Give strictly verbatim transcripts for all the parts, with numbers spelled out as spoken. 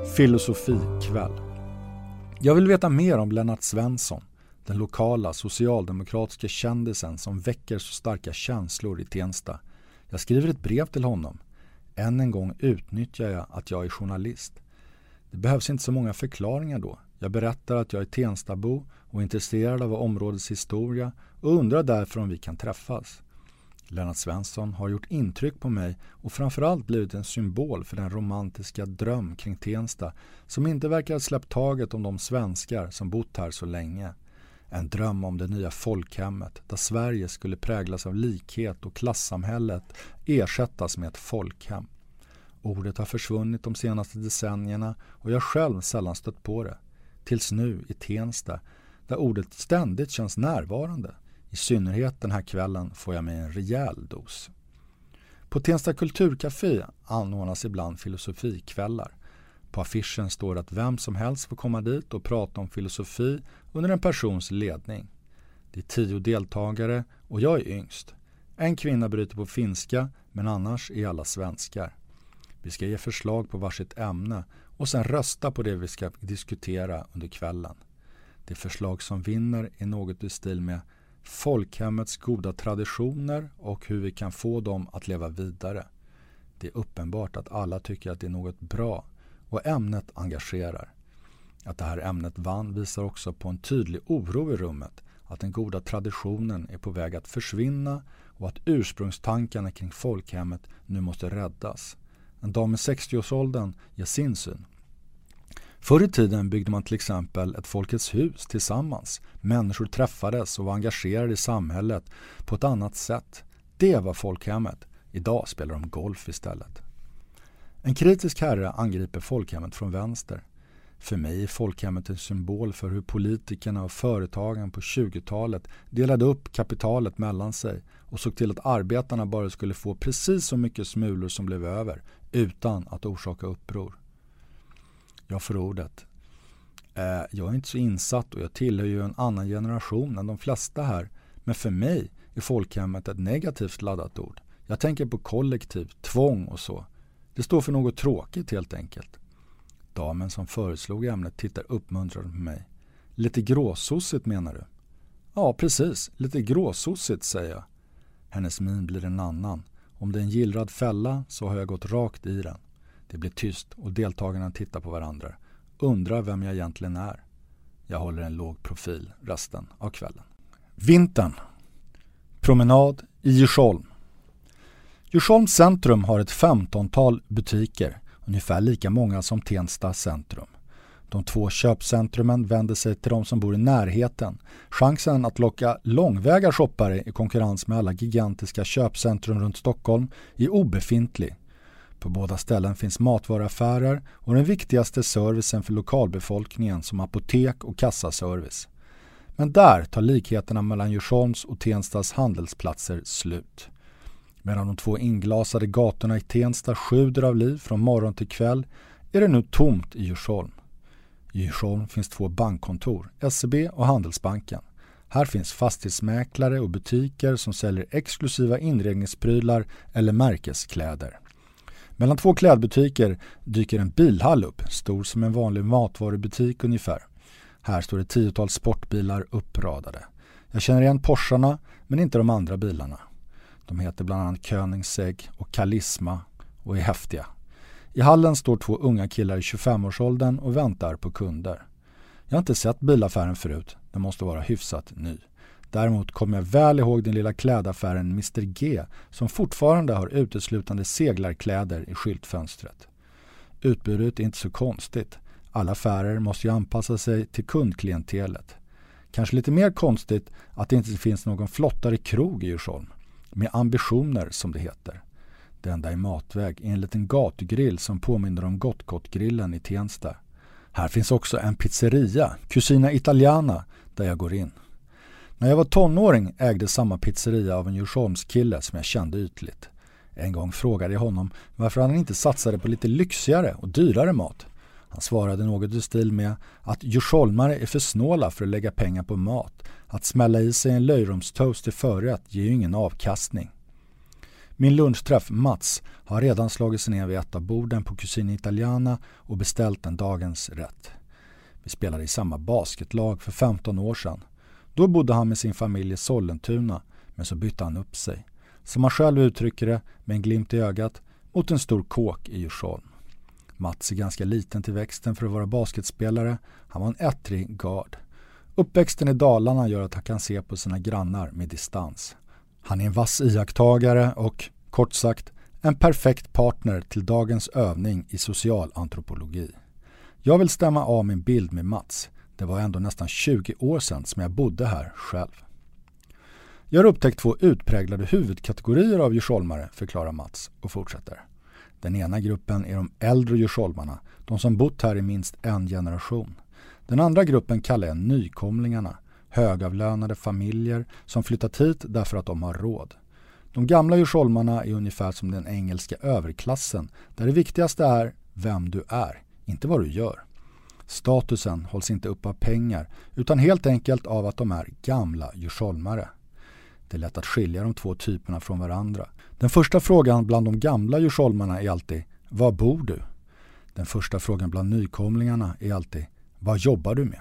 Filosofikväll. Jag vill veta mer om Lennart Svensson, den lokala socialdemokratiska kändisen som väcker så starka känslor i Tensta. Jag skriver ett brev till honom. Än en gång utnyttjar jag att jag är journalist. Det behövs inte så många förklaringar då. Jag berättar att jag är Tenstabo och är intresserad av områdets historia och undrar därför om vi kan träffas. Lennart Svensson har gjort intryck på mig och framförallt blivit en symbol för den romantiska dröm kring Tensta som inte verkar ha släppt taget om de svenskar som bott här så länge. En dröm om det nya folkhemmet där Sverige skulle präglas av likhet och klassamhället ersättas med ett folkhem. Ordet har försvunnit de senaste decennierna och jag själv sällan stött på det. Tills nu i Tensta där ordet ständigt känns närvarande. I synnerhet den här kvällen får jag mig en rejäl dos. På Tensta kulturcafé anordnas ibland filosofikvällar. På affischen står att vem som helst får komma dit och prata om filosofi under en persons ledning. Det är tio deltagare och jag är yngst. En kvinna bryter på finska men annars är alla svenskar. Vi ska ge förslag på varsitt ämne och sen rösta på det vi ska diskutera under kvällen. Det förslag som vinner är något i stil med folkhemmets goda traditioner och hur vi kan få dem att leva vidare. Det är uppenbart att alla tycker att det är något bra och ämnet engagerar. Att det här ämnet vann visar också på en tydlig oro i rummet att den goda traditionen är på väg att försvinna och att ursprungstankarna kring folkhemmet nu måste räddas. En dam i sextioårsåldern ger sin syn. Förr i tiden byggde man till exempel ett Folkets hus tillsammans. Människor träffades och var engagerade i samhället på ett annat sätt. Det var folkhemmet. Idag spelar de golf istället. En kritisk herre angriper folkhemmet från vänster. För mig är folkhemmet en symbol för hur politikerna och företagen på tjugotalet delade upp kapitalet mellan sig och såg till att arbetarna bara skulle få precis så mycket smulor som blev över utan att orsaka uppror. Jag får ordet. Eh, jag är inte så insatt och jag tillhör ju en annan generation än de flesta här. Men för mig är folkhemmet ett negativt laddat ord. Jag tänker på kollektiv, tvång och så. Det står för något tråkigt helt enkelt. Damen som föreslog ämnet tittar uppmuntrande på mig. Lite gråsossigt menar du? Ja, precis. Lite gråsossigt säger jag. Hennes min blir en annan. Om det är en gillrad fälla så har jag gått rakt i den. Det blir tyst och deltagarna tittar på varandra. Undrar vem jag egentligen är. Jag håller en låg profil resten av kvällen. Vintern. Promenad i Djursholm. Djursholms centrum har ett femtontal butiker. Ungefär lika många som Tensta centrum. De två köpcentrumen vänder sig till de som bor i närheten. Chansen att locka långväga shoppare i konkurrens med alla gigantiska köpcentrum runt Stockholm är obefintlig. På båda ställen finns matvaruaffärer och den viktigaste servicen för lokalbefolkningen som apotek och kassaservice. Men där tar likheterna mellan Djursholms och Tenstas handelsplatser slut. Medan de två inglasade gatorna i Tensta sjuder av liv från morgon till kväll är det nu tomt i Djursholm. I Djursholm finns två bankkontor, S E B och Handelsbanken. Här finns fastighetsmäklare och butiker som säljer exklusiva inredningsprylar eller märkeskläder. Mellan två klädbutiker dyker en bilhall upp, stor som en vanlig matvarubutik ungefär. Här står ett tiotal sportbilar uppradade. Jag känner igen Porscharna men inte de andra bilarna. De heter bland annat Koenigsegg och Karisma och är häftiga. I hallen står två unga killar i tjugofemårsåldern och väntar på kunder. Jag har inte sett bilaffären förut, den måste vara hyfsat ny. Däremot kommer jag väl ihåg den lilla klädaffären mister G som fortfarande har uteslutande seglarkläder i skyltfönstret. Utbudet är inte så konstigt. Alla affärer måste ju anpassa sig till kundklientelet. Kanske lite mer konstigt att det inte finns någon flottare krog i Djursholm. Med ambitioner som det heter. Det enda i matväg är en liten gatugrill som påminner om Gott-Gott-grillen i Tensta. Här finns också en pizzeria, Cucina Italiana, där jag går in. När jag var tonåring ägde samma pizzeria av en Djursholmskille som jag kände ytligt. En gång frågade jag honom varför han inte satsade på lite lyxigare och dyrare mat. Han svarade något i stil med att djursholmare är för snåla för att lägga pengar på mat. Att smälla i sig en löjromstoast till förrätt ger ju ingen avkastning. Min lunchträff Mats har redan slagit sig ner vid ett av borden på Cucina Italiana och beställt en dagens rätt. Vi spelade i samma basketlag för femton år sedan. Då bodde han med sin familj i Sollentuna, men så bytte han upp sig. Som han själv uttrycker det, med en glimt i ögat, mot en stor kåk i Djursholm. Mats är ganska liten till växten för att vara basketspelare. Han var en ettrig gard. Uppväxten i Dalarna gör att han kan se på sina grannar med distans. Han är en vass iakttagare och, kort sagt, en perfekt partner till dagens övning i socialantropologi. Jag vill stämma av min bild med Mats. Det var ändå nästan tjugo år sedan som jag bodde här själv. Jag har upptäckt två utpräglade huvudkategorier av djursholmare, förklarar Mats och fortsätter. Den ena gruppen är de äldre djursholmarna, de som bott här i minst en generation. Den andra gruppen kallar jag nykomlingarna, högavlönade familjer som flyttat hit därför att de har råd. De gamla djursholmarna är ungefär som den engelska överklassen, där det viktigaste är vem du är, inte vad du gör. Statusen hålls inte upp av pengar utan helt enkelt av att de är gamla djursholmare. Det är lätt att skilja de två typerna från varandra. Den första frågan bland de gamla djursholmarna är alltid, var bor du? Den första frågan bland nykomlingarna är alltid, vad jobbar du med?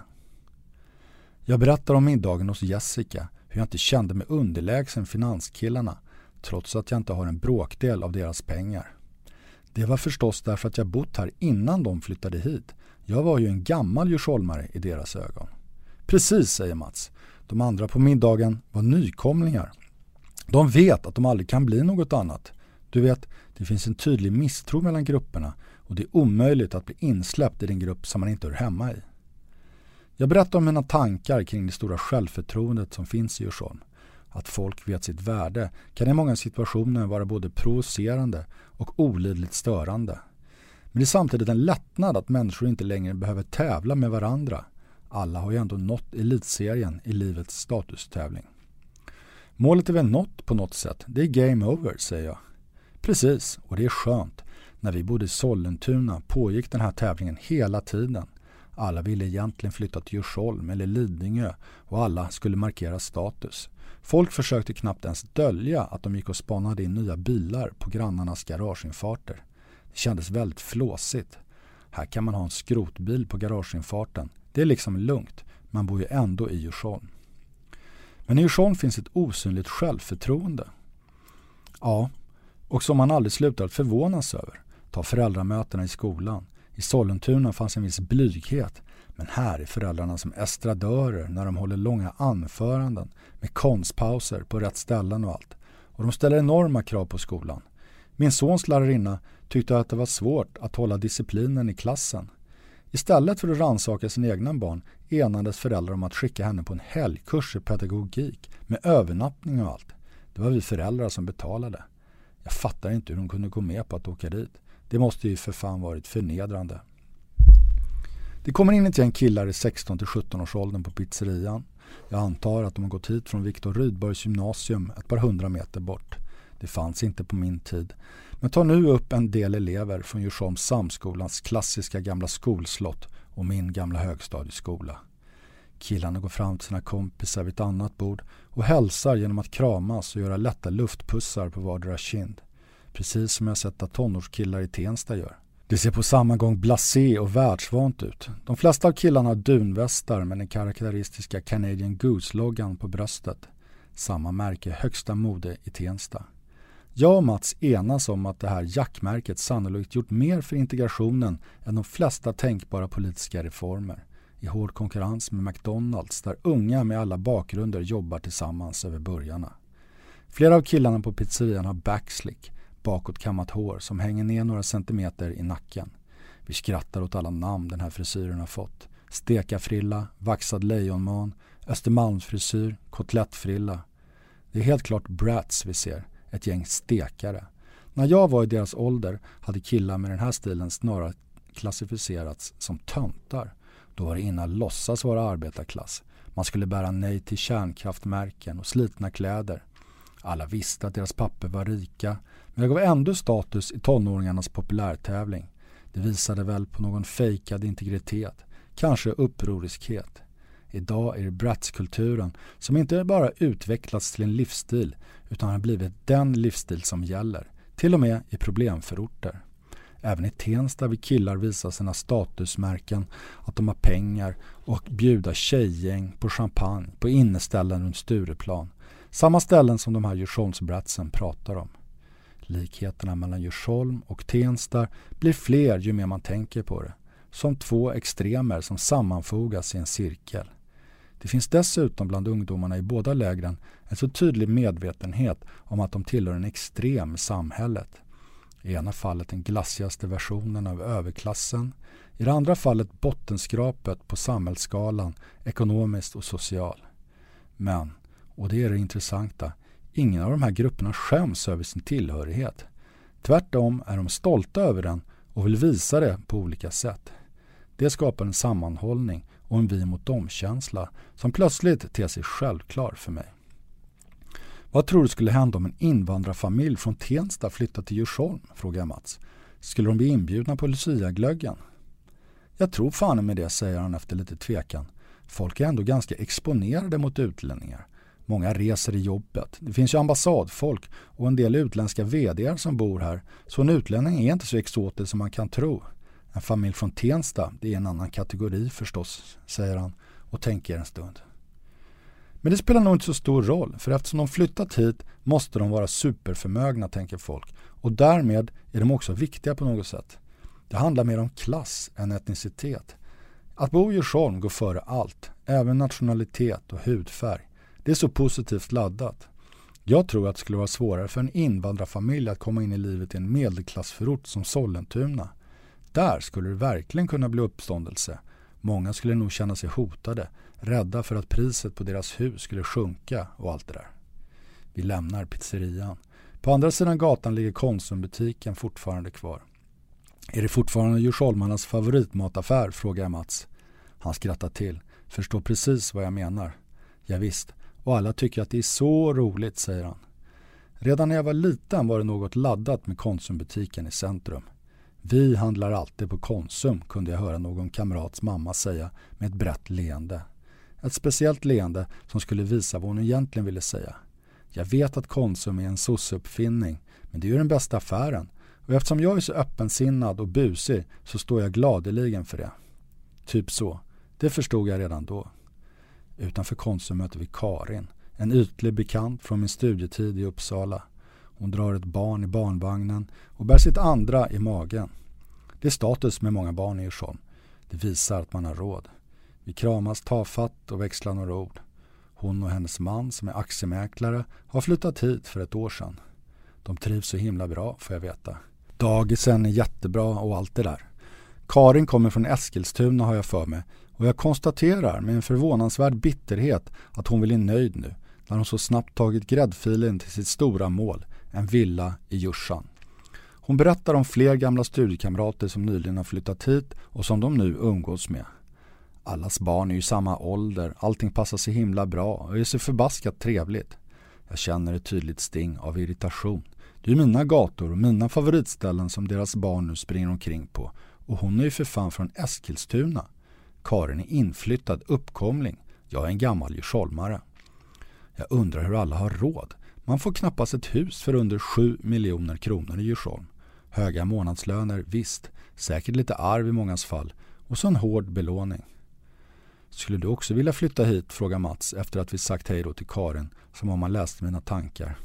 Jag berättar om middagen hos Jessica, hur jag inte kände mig underlägsen finanskillarna, trots att jag inte har en bråkdel av deras pengar. Det var förstås därför att jag bott här innan de flyttade hit. Jag var ju en gammal djursholmare i deras ögon. Precis, säger Mats. De andra på middagen var nykomlingar. De vet att de aldrig kan bli något annat. Du vet, det finns en tydlig misstro mellan grupperna och det är omöjligt att bli insläppt i den grupp som man inte hör hemma i. Jag berättar om mina tankar kring det stora självförtroendet som finns i Djursholm. Att folk vet sitt värde kan i många situationer vara både provocerande och olidligt störande. Men det är samtidigt en lättnad att människor inte längre behöver tävla med varandra. Alla har ju ändå nått elitserien i livets statustävling. Målet är väl nått på något sätt. Det är game over, säger jag. Precis, och det är skönt. När vi bodde i Sollentuna pågick den här tävlingen hela tiden. Alla ville egentligen flytta till Djursholm eller Lidingö och alla skulle markera status. Folk försökte knappt ens dölja att de gick och spanade in nya bilar på grannarnas garageinfarter. Det kändes väldigt flåsigt. Här kan man ha en skrotbil på garageinfarten. Det är liksom lugnt. Man bor ju ändå i Djursholm. Men i Djursholm finns ett osynligt självförtroende. Ja, och som man aldrig slutar att förvånas över. Ta föräldramötena i skolan. I Sollentuna fanns en viss blyghet. Men här är föräldrarna som estradörer när de håller långa anföranden med konstpauser på rätt ställen och allt. Och de ställer enorma krav på skolan. Min sons lärarinna tyckte att det var svårt att hålla disciplinen i klassen. Istället för att rannsaka sina egna barn enades föräldrar om att skicka henne på en helgkurs i pedagogik med övernattning och allt. Det var vi föräldrar som betalade. Jag fattar inte hur hon kunde gå med på att åka dit. Det måste ju för fan varit förnedrande. Det kommer in ett gäng killar i sexton till sjutton års åldern på pizzerian. Jag antar att de har gått hit från Viktor Rydbergs gymnasium ett par hundra meter bort. Det fanns inte på min tid. Men tar nu upp en del elever från Djursholms Samskolans klassiska gamla skolslott och min gamla högstadieskola. Killarna går fram till sina kompisar vid ett annat bord och hälsar genom att kramas och göra lätta luftpussar på vardera kind. Precis som jag sett att tonårskillar i Tensta gör. Det ser på samma gång blasé och världsvant ut. De flesta av killarna har dunvästar med den karaktäristiska Canadian Goose-loggan på bröstet. Samma märke högsta mode i Tensta. Jag och Mats enas om att det här jackmärket sannolikt gjort mer för integrationen än de flesta tänkbara politiska reformer. I hård konkurrens med McDonalds där unga med alla bakgrunder jobbar tillsammans över börjarna. Flera av killarna på pizzerian har backslick, bakåtkammat hår som hänger ner några centimeter i nacken. Vi skrattar åt alla namn den här frisyren har fått. Stekafrilla, vaxad lejonman, Östermalmsfrisyr, kotlettfrilla. Det är helt klart brats vi ser, ett gäng stekare. När jag var i deras ålder hade killar med den här stilen snarare klassificerats som töntar. Då var det innan låtsas vara arbetarklass. Man skulle bära nej till kärnkraftmärken och slitna kläder. Alla visste att deras papper var rika, men det gav ändå status i tonåringarnas populärtävling. Det visade väl på någon fejkad integritet, kanske upproriskhet. Idag är det Bratz-kulturen som inte bara utvecklats till en livsstil utan har blivit den livsstil som gäller, till och med i problemförorter. Även i Tensta vill killar visa sina statusmärken, att de har pengar och bjuda tjejgäng på champagne på inneställen runt Stureplan. Samma ställen som de här Djursholmsbratsen pratar om. Likheterna mellan Djursholm och Tensta blir fler ju mer man tänker på det. Som två extremer som sammanfogas i en cirkel. Det finns dessutom bland ungdomarna i båda lägren en så tydlig medvetenhet om att de tillhör en extrem i samhället. I ena fallet den glassigaste versionen av överklassen, i det andra fallet bottenskrapet på samhällsskalan, ekonomiskt och social. Men, och det är det intressanta, ingen av de här grupperna skäms över sin tillhörighet. Tvärtom är de stolta över den och vill visa det på olika sätt. Det skapar en sammanhållning och en vi mot dem-känsla som plötsligt ter sig självklar för mig. Vad tror du skulle hända om en invandrarfamilj från Tensta flyttade till Djursholm, frågar Mats. Skulle de bli inbjudna på Lucia-glöggen? Jag tror fan med det, säger han efter lite tvekan. Folk är ändå ganska exponerade mot utlänningar. Många reser i jobbet. Det finns ju ambassadfolk och en del utländska vd:ar som bor här. Så en utlänning är inte så exotisk som man kan tro. En familj från Tensta, det är en annan kategori förstås, säger han och tänker en stund. Men det spelar nog inte så stor roll, för eftersom de flyttat hit måste de vara superförmögna, tänker folk. Och därmed är de också viktiga på något sätt. Det handlar mer om klass än etnicitet. Att bo i Djursholm går före allt, även nationalitet och hudfärg. Det är så positivt laddat. Jag tror att det skulle vara svårare för en invandrarfamilj att komma in i livet i en medelklassförort som Sollentuna. Där skulle det verkligen kunna bli uppståndelse. Många skulle nog känna sig hotade, rädda för att priset på deras hus skulle sjunka och allt det där. Vi lämnar pizzerian. På andra sidan gatan ligger Konsumbutiken fortfarande kvar. Är det fortfarande Djursholmarnas favoritmataffär, frågar Mats. Han skrattar till, förstår precis vad jag menar. Ja, visst, och alla tycker att det är så roligt, säger han. Redan när jag var liten var det något laddat med Konsumbutiken i centrum. Vi handlar alltid på Konsum, kunde jag höra någon kamrats mamma säga med ett brett leende. Ett speciellt leende som skulle visa vad hon egentligen ville säga. Jag vet att Konsum är en sossuppfinning, men det är ju den bästa affären. Och eftersom jag är så öppensinnad och busig så står jag gladeligen för det. Typ så. Det förstod jag redan då. Utanför Konsum möter vi Karin, en ytlig bekant från min studietid i Uppsala. Hon drar ett barn i barnvagnen och bär sitt andra i magen. Det är status med många barn i Djursholm. Det visar att man har råd. Vi kramas tafatt och växlar några ord. Hon och hennes man som är aktiemäklare har flyttat hit för ett år sedan. De trivs så himla bra, får jag veta. Dagisen är jättebra och allt det där. Karin kommer från Eskilstuna, har jag för mig, och jag konstaterar med en förvånansvärd bitterhet att hon vill är nöjd nu när hon så snabbt tagit gräddfilen till sitt stora mål, en villa i Djursan. Hon berättar om fler gamla studiekamrater som nyligen har flyttat hit och som de nu umgås med. Allas barn är ju samma ålder, allting passar sig himla bra och är så förbaskat trevligt. Jag känner ett tydligt sting av irritation. Det är mina gator och mina favoritställen som deras barn nu springer omkring på. Och hon är ju för fan från Eskilstuna. Karin är inflyttad uppkomling. Jag är en gammal djursholmare. Jag undrar hur alla har råd. Man får knappast ett hus för under sju miljoner kronor i Djursholm. Höga månadslöner, visst. Säkert lite arv i mångas fall. Och så en hård belåning. Skulle du också vilja flytta hit, frågar Mats efter att vi sagt hej då till Karin, som om man läst mina tankar.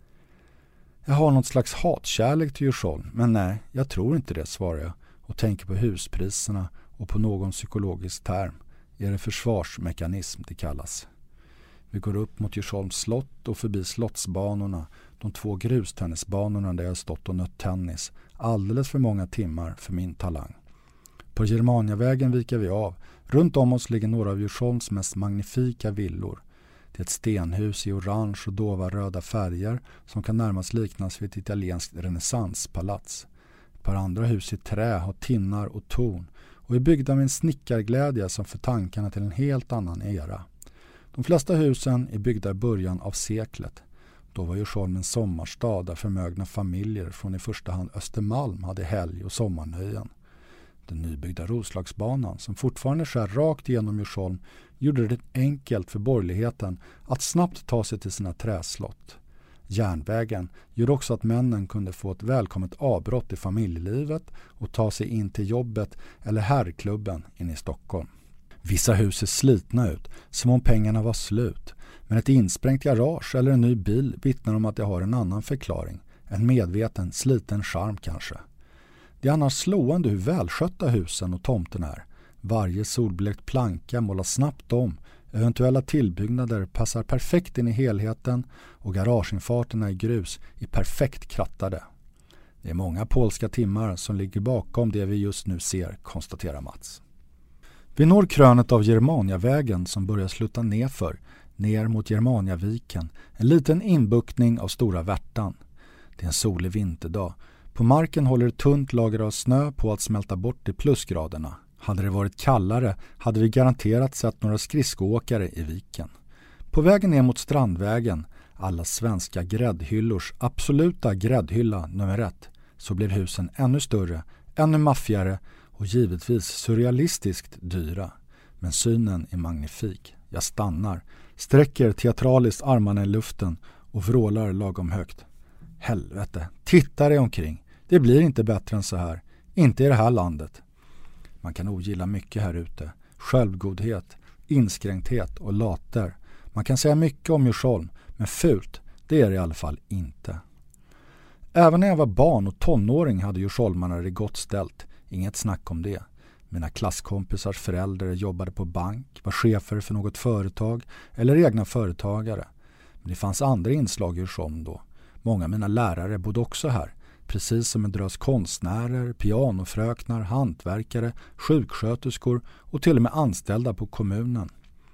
Jag har något slags hatkärlek till Djursholm, men nej, jag tror inte det, svarar jag och tänker på huspriserna och på någon psykologisk term. Är det försvarsmekanism det kallas. Vi går upp mot Djursholms slott och förbi slottsbanorna, de två grustennisbanorna där jag stått och nött tennis, alldeles för många timmar för min talang. På Germaniavägen viker vi av. Runt om oss ligger några av Djursholms mest magnifika villor. Det är ett stenhus i orange och dova röda färger som kan närmast liknas vid ett italienskt renässanspalats. Ett par andra hus i trä har tinnar och torn och är byggda med en snickarglädje som för tankarna till en helt annan era. De flesta husen är byggda i början av seklet. Då var Djursholm en sommarstad där förmögna familjer från i första hand Östermalm hade helg och sommarnöjen. Den nybyggda Roslagsbanan, som fortfarande skär rakt igenom Djursholm, gjorde det enkelt för borgerligheten att snabbt ta sig till sina träslott. Järnvägen gjorde också att männen kunde få ett välkommet avbrott i familjelivet och ta sig in till jobbet eller herrklubben in i Stockholm. Vissa hus ser slitna ut, som om pengarna var slut. Men ett insprängt garage eller en ny bil vittnar om att det har en annan förklaring. En medveten, sliten charm kanske. Det är annars slående hur välskötta husen och tomten är. Varje solblekt planka målas snabbt om. Eventuella tillbyggnader passar perfekt in i helheten och garageinfarterna i grus är perfekt krattade. Det är många polska timmar som ligger bakom det vi just nu ser, konstaterar Mats. Vi når krönet av Germaniavägen som börjar sluta nerför, ner mot Germaniaviken, en liten inbuktning av Stora Värtan. Det är en solig vinterdag. På marken håller ett tunt lager av snö på att smälta bort i plusgraderna. Hade det varit kallare hade vi garanterat sett några skridskoåkare i viken. På vägen ner mot Strandvägen, alla svenska gräddhyllors absoluta gräddhylla nummer ett, så blir husen ännu större, ännu maffigare och givetvis surrealistiskt dyra. Men synen är magnifik. Jag stannar, sträcker teatraliskt armarna i luften och vrålar lagom högt. Helvete, titta dig omkring. Det blir inte bättre än så här. Inte i det här landet. Man kan ogilla mycket här ute. Självgodhet, inskränkthet och later. Man kan säga mycket om Djursholm, men fult, det är det i alla fall inte. Även när jag var barn och tonåring hade djursholmarna det gott ställt. Inget snack om det. Mina klasskompisars föräldrar jobbade på bank, var chefer för något företag eller egna företagare. Men det fanns andra inslag i Djursholm då. Många av mina lärare bodde också här. Precis som en drös konstnärer, pianofröknar, hantverkare, sjuksköterskor och till och med anställda på kommunen.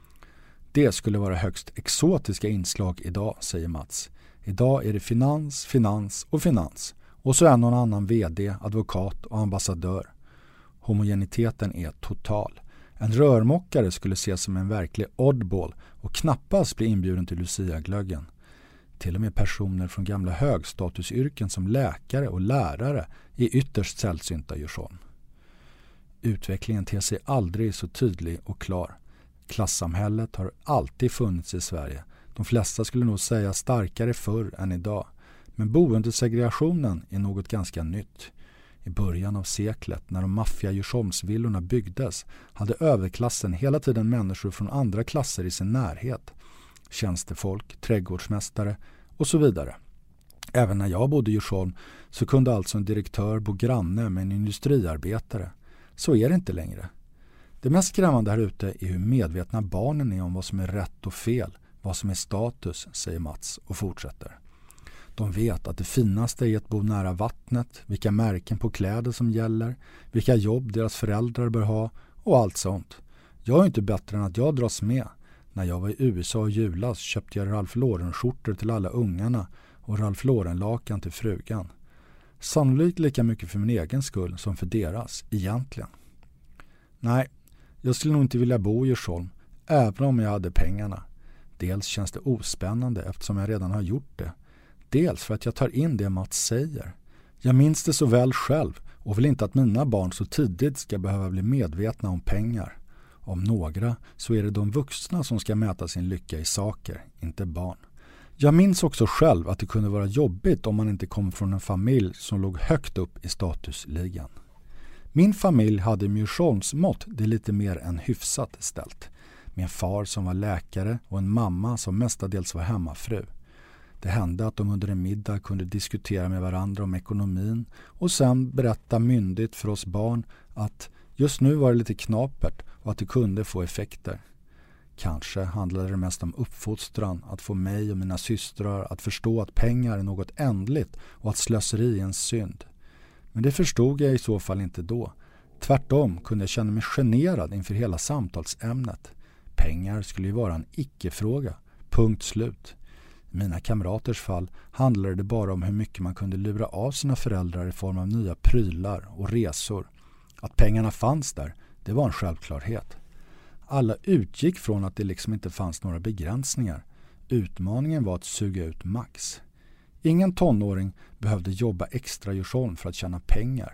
Det skulle vara högst exotiska inslag idag, säger Mats. Idag är det finans, finans och finans. Och så är någon annan vd, advokat och ambassadör. Homogeniteten är total. En rörmockare skulle ses som en verklig oddball och knappast bli inbjuden till Lucia-glöggen. Till och med personer från gamla högstatusyrken som läkare och lärare är ytterst sällsynta i Djursholm. Utvecklingen ter sig aldrig så tydlig och klar. Klassamhället har alltid funnits i Sverige. De flesta skulle nog säga starkare förr än idag. Men boendesegregationen är något ganska nytt. I början av seklet, när de maffiga Djursholmsvillorna byggdes, hade överklassen hela tiden människor från andra klasser i sin närhet. Tjänstefolk, trädgårdsmästare och så vidare. Även när jag bodde i Djursholm så kunde alltså en direktör bo granne med en industriarbetare. Så är det inte längre. Det mest skrämmande här ute är hur medvetna barnen är om vad som är rätt och fel, vad som är status, säger Mats och fortsätter. De vet att det finaste är att bo nära vattnet, vilka märken på kläder som gäller, vilka jobb deras föräldrar bör ha och allt sånt. Jag är inte bättre än att jag dras med. När jag var i U S A och julas köpte jag Ralph Lauren-skjortor till alla ungarna och Ralph Lauren-lakan till frugan. Sannolikt lika mycket för min egen skull som för deras, egentligen. Nej, jag skulle nog inte vilja bo i Djursholm, även om jag hade pengarna. Dels känns det ospännande eftersom jag redan har gjort det. Dels för att jag tar in det Mats säger. Jag minns det så väl själv och vill inte att mina barn så tidigt ska behöva bli medvetna om pengar. Om några så är det de vuxna som ska mäta sin lycka i saker, inte barn. Jag minns också själv att det kunde vara jobbigt om man inte kom från en familj som låg högt upp i statusligan. Min familj hade med Djursholms mått det lite mer än hyfsat ställt. Med en far som var läkare och en mamma som mestadels var hemmafru. Det hände att de under en middag kunde diskutera med varandra om ekonomin och sen berätta myndigt för oss barn att just nu var det lite knapert och att det kunde få effekter. Kanske handlade det mest om uppfostran, att få mig och mina systrar att förstå att pengar är något ändligt och att slöseri är en synd. Men det förstod jag i så fall inte då. Tvärtom kunde jag känna mig generad inför hela samtalsämnet. Pengar skulle ju vara en icke-fråga. Punkt slut. I mina kamraters fall handlade det bara om hur mycket man kunde lura av sina föräldrar i form av nya prylar och resor. Att pengarna fanns där, det var en självklarhet. Alla utgick från att det liksom inte fanns några begränsningar. Utmaningen var att suga ut max. Ingen tonåring behövde jobba extra i Djursholm för att tjäna pengar.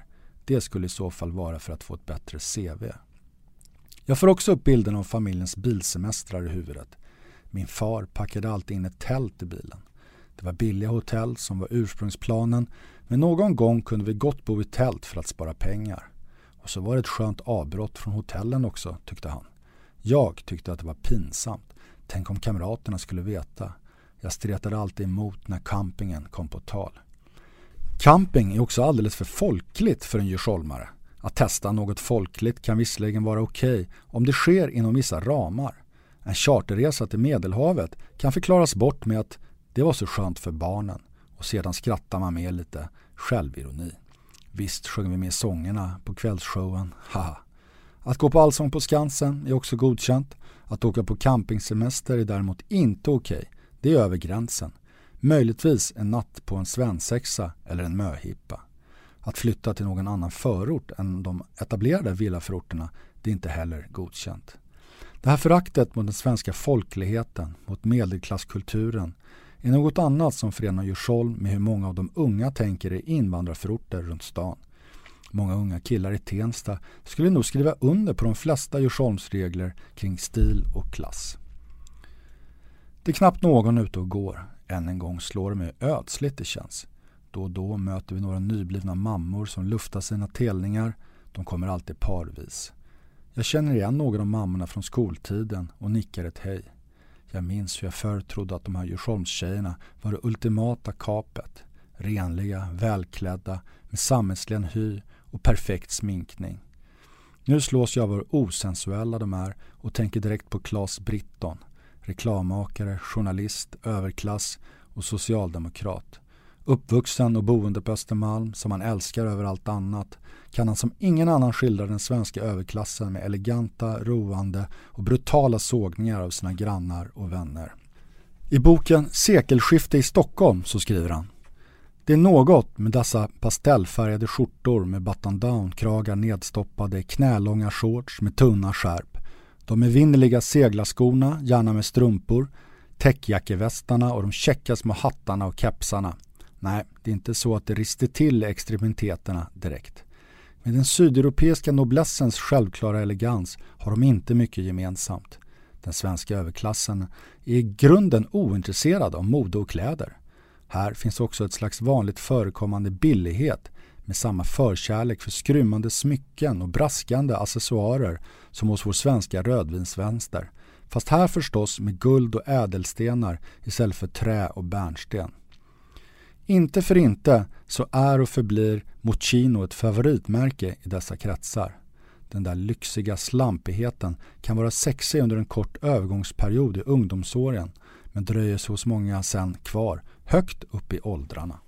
Det skulle i så fall vara för att få ett bättre C V. Jag får också upp bilden av familjens bilsemestrar i huvudet. Min far packade alltid in ett tält i bilen. Det var billiga hotell som var ursprungsplanen, men någon gång kunde vi gott bo i tält för att spara pengar. Och så var det ett skönt avbrott från hotellen också, tyckte han. Jag tyckte att det var pinsamt. Tänk om kamraterna skulle veta. Jag stretade alltid emot när campingen kom på tal. Camping är också alldeles för folkligt för en djursholmare. Att testa något folkligt kan visserligen vara okej om det sker inom vissa ramar. En charterresa till Medelhavet kan förklaras bort med att det var så skönt för barnen, och sedan skrattar man med lite självironi. Visst sjöng vi med sångerna på kvällsshowen, haha. Att gå på Allsång på Skansen är också godkänt. Att åka på campingsemester är däremot inte okej. Det är över gränsen. Möjligtvis en natt på en svensexa eller en möhippa. Att flytta till någon annan förort än de etablerade villaförorterna, det är inte heller godkänt. Det här föraktet mot den svenska folkligheten, mot medelklasskulturen, är något annat som förenar Djursholm med hur många av de unga tänker i invandrarförorter runt stan. Många unga killar i Tensta skulle nog skriva under på de flesta Djursholmsregler kring stil och klass. Det är knappt någon ute och går. Än en gång slår det mig ödsligt det känns. Då och då möter vi några nyblivna mammor som luftar sina telningar. De kommer alltid parvis. Jag känner igen några av mammorna från skoltiden och nickar ett hej. Jag minns hur jag förr trodde att de här Djursholmstjejerna var det ultimata kapet. Renliga, välklädda, med samhällslen hy och perfekt sminkning. Nu slås jag av hur osensuella de är och tänker direkt på Claes Britton. Reklammakare, journalist, överklass och socialdemokrat. Uppvuxen och boende på Östermalm som han älskar över allt annat, kan han som ingen annan skildra den svenska överklassen med eleganta, roande och brutala sågningar av sina grannar och vänner. I boken Sekelskifte i Stockholm så skriver han: det är något med dessa pastellfärgade skjortor med button-down-kragar nedstoppade, knälånga shorts med tunna skärp. De evinnerliga seglarskorna, gärna med strumpor, täckjackevästarna och de käcka små hattarna och kepsarna. Nej, det är inte så att det rister till extremiteterna direkt. Med den sydeuropeiska noblessens självklara elegans har de inte mycket gemensamt. Den svenska överklassen är i grunden ointresserad av mode och kläder. Här finns också ett slags vanligt förekommande billighet med samma förkärlek för skrymmande smycken och braskande accessoarer som hos vår svenska rödvinsvänster. Fast här förstås med guld och ädelstenar istället för trä och bärnsten. Inte för inte så är och förblir Moschino ett favoritmärke i dessa kretsar. Den där lyxiga slampigheten kan vara sexig under en kort övergångsperiod i ungdomsåren, men dröjer så hos många sen kvar högt upp i åldrarna.